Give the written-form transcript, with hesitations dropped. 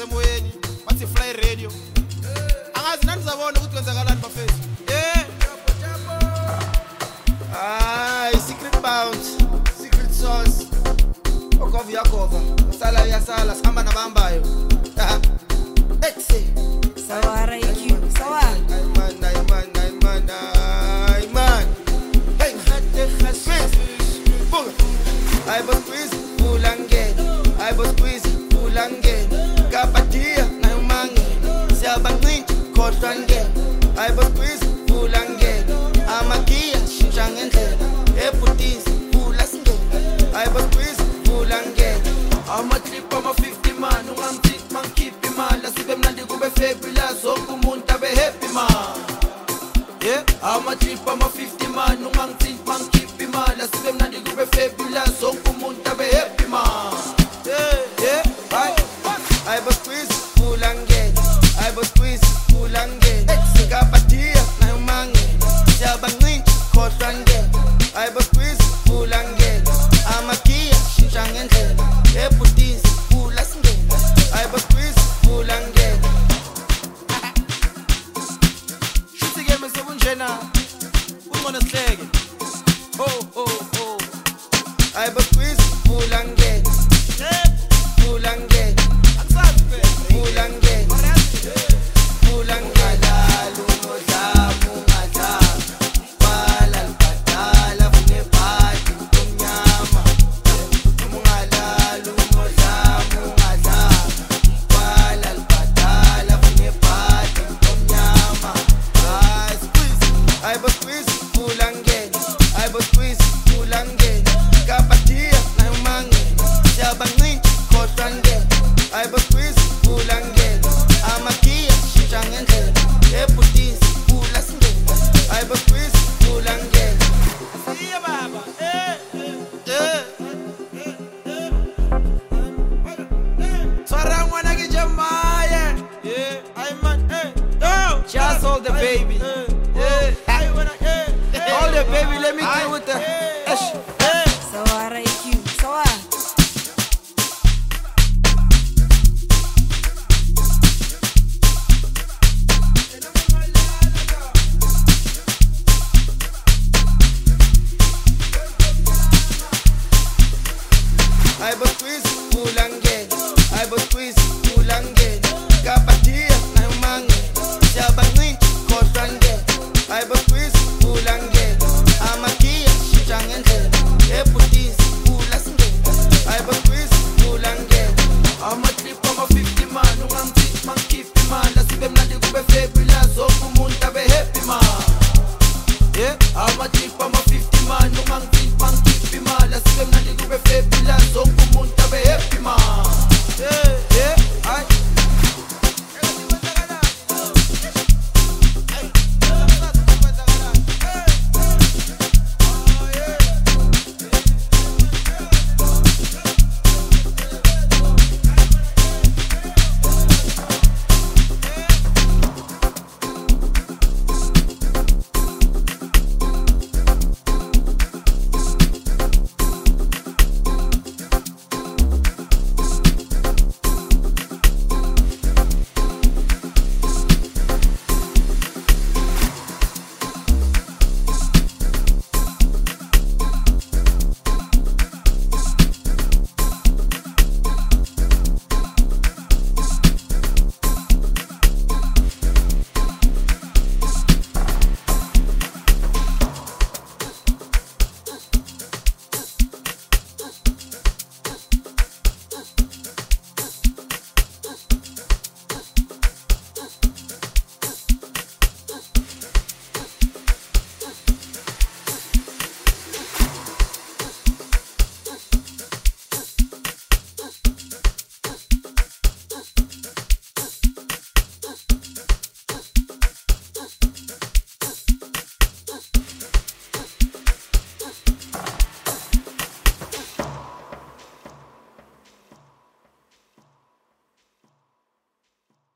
semoyeni bathi fly radio angazi nani zabona ukuthi kwenzakalani bafethu secret bounce secret sauce okova yakova sala yasala sihamba nabambayo exe Sawara IQ sawa man hey hatte khasfis bunga I was squeeze fulangena I was squeeze fulangena kapatia na umange siyabancinci khohlwa ngena I was squeeze fulangena amagia shintsha ngendlela ebhutisi fula singena I was squeeze fulangena ama-trip ama-50 man ungamthithi mangikhiphe imali asibe mnandi kube fabulous zonke umuntu abe happy man ama-trip ama-50 man ungangithithi mangikhiphe imali asibe mnandi kube fabulous zonke umuntu abe happy man I was squeeze fulangena I was squeeze fulangena kapatia na umange siyabancinci khohlwa ngena I was squeeze fulangena amagia shintsha ngendlela ebhutisi fula singena I was squeeze fulangena shuthi-ke mesebunjena ungcono sihleke I was squeeze fulangena fulangena fulangena fulangena lumodlamu ngadlamu bala libadala funebhadi omnyama ungalala umodlamu ngadlamu bala libadala funebhadi omnyama I was squeeze fulangena I was squeeze fulangena kapatia na umangena siyabancinci khohlwa ngena I was squeeze fulangena amagia shintsha ngendlela ebhutisi fula singena I was squeeze fulangena siya baba Twara ngwana ke jamaye I man just all the baby all the baby let me deal with the